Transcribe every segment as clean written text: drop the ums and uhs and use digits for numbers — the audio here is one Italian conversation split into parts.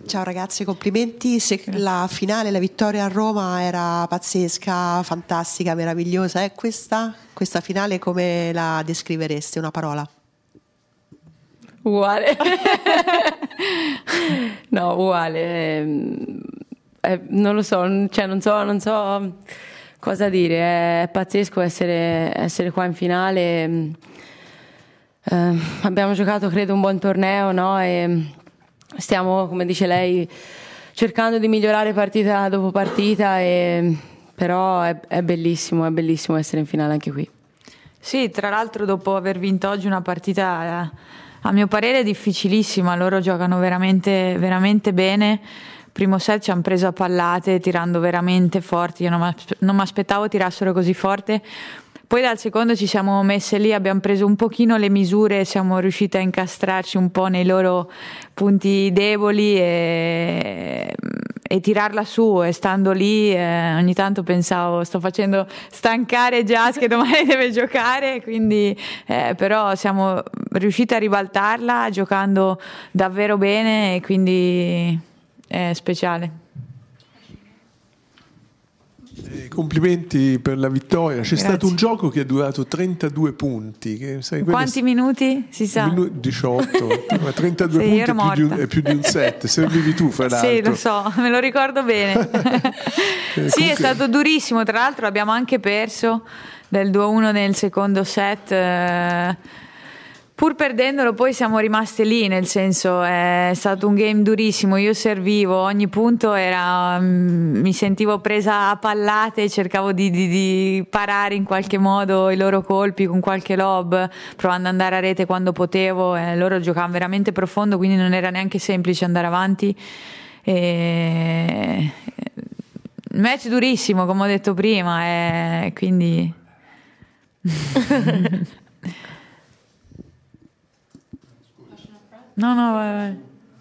Ciao ragazzi, complimenti. La finale, la vittoria a Roma era pazzesca, fantastica, meravigliosa. E questa finale come la descrivereste? Una parola? Uguale. No, uguale. Non lo so, cioè non so cosa dire. È pazzesco essere qua in finale. Abbiamo giocato, credo, un buon torneo, no? E stiamo, come dice lei, cercando di migliorare partita dopo partita, però è bellissimo essere in finale anche qui. Sì, tra l'altro dopo aver vinto oggi una partita a mio parere difficilissima, loro giocano veramente, veramente bene. Primo set ci hanno preso a pallate tirando veramente forti, io non mi aspettavo tirassero così forte. Poi dal secondo ci siamo messe lì, abbiamo preso un pochino le misure, siamo riusciti a incastrarci un po' nei loro punti deboli e tirarla su, e stando lì ogni tanto pensavo sto facendo stancare Jazz che domani deve giocare, quindi però siamo riusciti a ribaltarla giocando davvero bene e quindi è speciale. Complimenti per la vittoria. C'è Grazie. stato un gioco che è durato 32 punti. Quanti minuti? Si sa. 18, ma 32 sì, punti è più di un set. Servivi tu, fra l'altro. Sì, lo so, me lo ricordo bene. Sì, è stato durissimo. Tra l'altro abbiamo anche perso del 2-1 nel secondo set. Pur perdendolo poi siamo rimasti lì, nel senso è stato un game durissimo, io servivo, ogni punto mi sentivo presa a pallate, cercavo di parare in qualche modo i loro colpi con qualche lob, provando ad andare a rete quando potevo, loro giocavano veramente profondo, quindi non era neanche semplice andare avanti. Match durissimo, come ho detto prima, quindi... No, vai.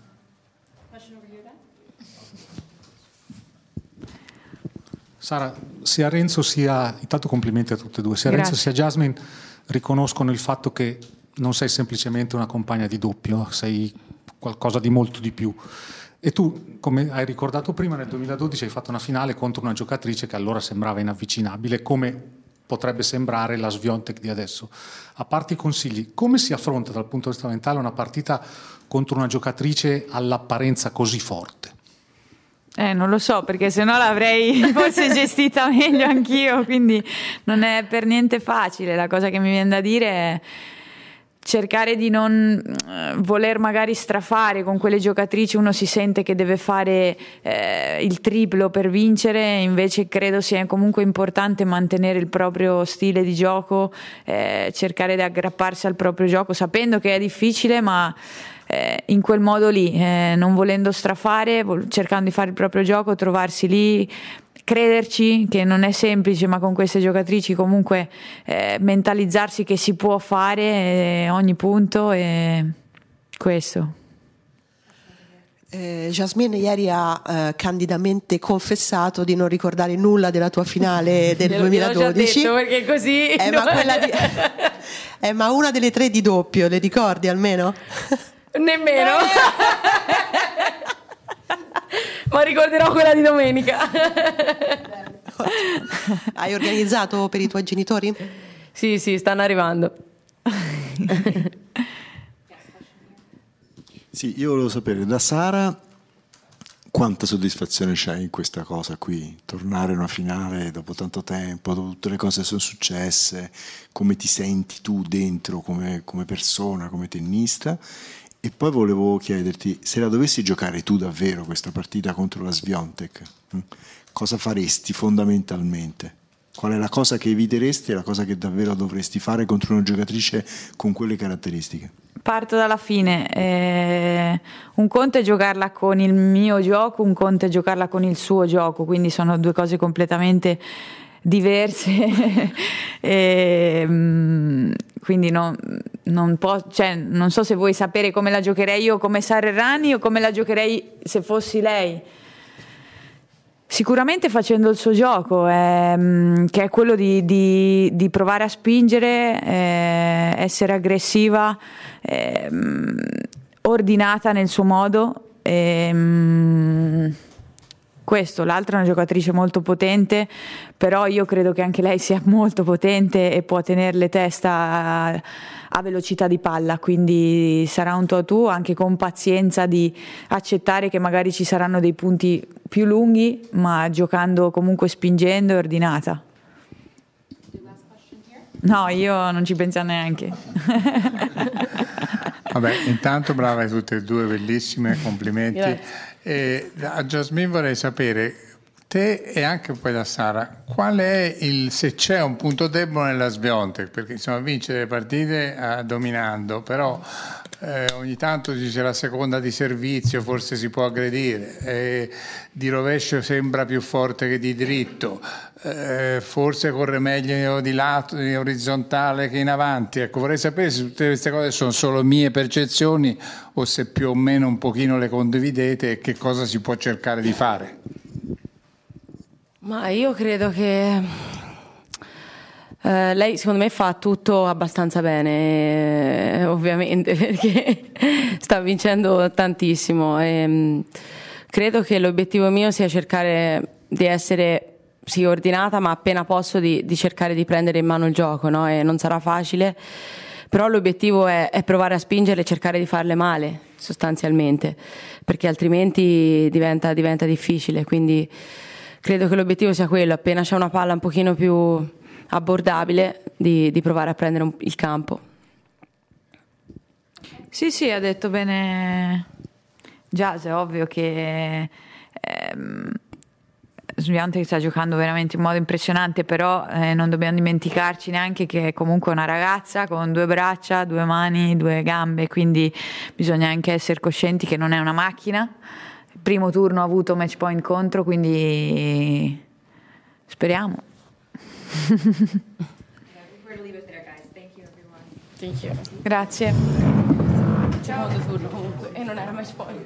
Sara, sia Renzo sia, intanto complimenti a tutte e due, sia Grazie. Renzo sia Jasmine riconoscono il fatto che non sei semplicemente una compagna di doppio, sei qualcosa di molto di più. E tu, come hai ricordato prima, nel 2012 hai fatto una finale contro una giocatrice che allora sembrava inavvicinabile, come potrebbe sembrare la Swiatek di adesso. A parte i consigli, come si affronta dal punto di vista mentale una partita contro una giocatrice all'apparenza così forte? Non lo so, perché sennò l'avrei forse gestita meglio anch'io, quindi non è per niente facile. La cosa che mi viene da dire è cercare di non voler magari strafare con quelle giocatrici. Uno si sente che deve fare il triplo per vincere, invece credo sia comunque importante mantenere il proprio stile di gioco, cercare di aggrapparsi al proprio gioco, sapendo che è difficile, ma in quel modo lì, non volendo strafare, cercando di fare il proprio gioco, trovarsi lì, crederci che non è semplice, ma con queste giocatrici comunque mentalizzarsi che si può fare ogni punto, e questo. Jasmine ieri ha candidamente confessato di non ricordare nulla della tua finale del 2012. L'ho già detto, perché così ma una delle 3 di doppio le ricordi almeno? Nemmeno. Ma ricorderò quella di domenica. Hai organizzato per i tuoi genitori? Sì, stanno arrivando. Sì, io volevo sapere da Sara quanta soddisfazione c'hai in questa cosa qui, tornare a una finale dopo tanto tempo, dopo tutte le cose che sono successe, come ti senti tu dentro come persona, come tennista. E poi volevo chiederti, se la dovessi giocare tu davvero questa partita contro la Swiatek, cosa faresti fondamentalmente? Qual è la cosa che eviteresti e la cosa che davvero dovresti fare contro una giocatrice con quelle caratteristiche? Parto dalla fine. Un conto è giocarla con il mio gioco, un conto è giocarla con il suo gioco, quindi sono due cose completamente diverse. Quindi non so se vuoi sapere come la giocherei io come Sara Errani o come la giocherei se fossi lei. Sicuramente facendo il suo gioco, che è quello di provare a spingere, essere aggressiva, ordinata nel suo modo, Questo, l'altra è una giocatrice molto potente, però io credo che anche lei sia molto potente e può tenerle testa a velocità di palla, quindi sarà un tu anche con pazienza di accettare che magari ci saranno dei punti più lunghi, ma giocando comunque, spingendo e ordinata. No, io non ci penso neanche. Vabbè, intanto brave tutte e due, bellissime, complimenti. E a Jasmine vorrei sapere, te e anche poi da Sara, qual è se c'è un punto debole nella Swiatek, perché insomma vincere le partite dominando, però ogni tanto c'è la seconda di servizio, forse si può aggredire, di rovescio sembra più forte che di dritto, forse corre meglio di lato, di orizzontale che in avanti. Ecco, vorrei sapere se tutte queste cose sono solo mie percezioni o se più o meno un pochino le condividete e che cosa si può cercare di fare. Ma io credo che lei secondo me fa tutto abbastanza bene, ovviamente, perché sta vincendo tantissimo. Credo che l'obiettivo mio sia cercare di essere ordinata, ma appena posso di cercare di prendere in mano il gioco, no? E non sarà facile, però l'obiettivo è provare a spingerle e cercare di farle male, sostanzialmente, perché altrimenti diventa difficile. Quindi credo che l'obiettivo sia quello, appena c'è una palla un pochino più abbordabile, di provare a prendere il campo. Sì, ha detto bene Jazz, è ovvio che Swiatek sta giocando veramente in modo impressionante, però non dobbiamo dimenticarci neanche che è comunque una ragazza con 2 braccia, 2 mani, 2 gambe, quindi bisogna anche essere coscienti che non è una macchina. Il primo turno ha avuto match point contro, quindi speriamo. Grazie. Secondo turno comunque, e non era match point.